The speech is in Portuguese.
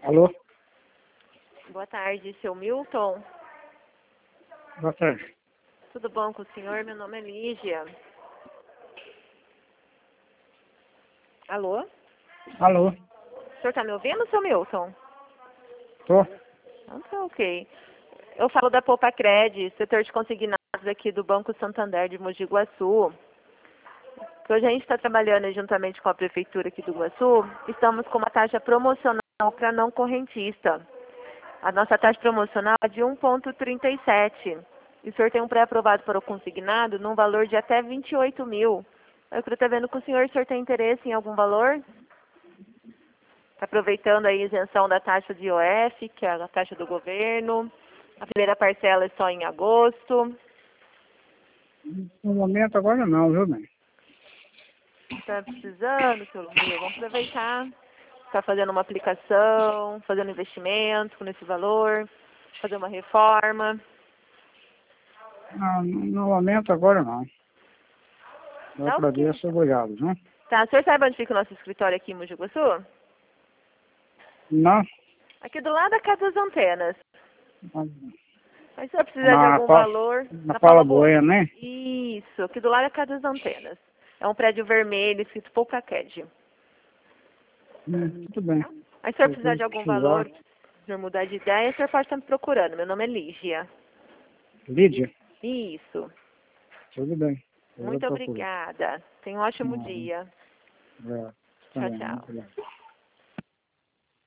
Alô? Boa tarde, seu Milton. Boa tarde. Tudo bom com o senhor? Meu nome é Lígia. Alô? Alô? O senhor está me ouvindo, seu Milton? Tô? Então, ok. Eu falo da Poupa Cred, setor de consignados aqui do Banco Santander de Mogi Guaçu. Que hoje a gente está trabalhando juntamente com a Prefeitura aqui do Iguaçu. Estamos com uma taxa promocional para não correntista. A nossa taxa promocional é de 1,37. E o senhor tem um pré-aprovado para o consignado num valor de até 28 mil. Eu queria estar vendo com o senhor tem interesse em algum valor? Está aproveitando aí a isenção da taxa de IOF, que é a taxa do governo. A primeira parcela é só em agosto. No momento agora não, viu, bem? Está precisando, seu Luvio? Vamos aproveitar. Está fazendo uma aplicação, fazendo investimento nesse valor, fazer uma reforma. Não, no momento agora não. Eu Tá ok. agradeço, obrigado, viu? Tá, o senhor sabe onde fica o nosso escritório aqui em Mogi Guaçu? Não, Aqui do lado da Casa das Antenas. Mas se eu precisar de na, algum valor... na Paula Boia, né? Isso, aqui do lado da Casa das Antenas. É um prédio vermelho, escrito Poupa Cred. Tudo bem. Mas se o senhor Se precisar de algum precisar. valor, se o senhor mudar de ideia, o senhor pode estar me procurando. Meu nome é Lígia. Lídia? Isso. Tudo bem. Eu Muito procuro. obrigada. Tenha um ótimo dia. É, Tchau, também, tchau. muito bem.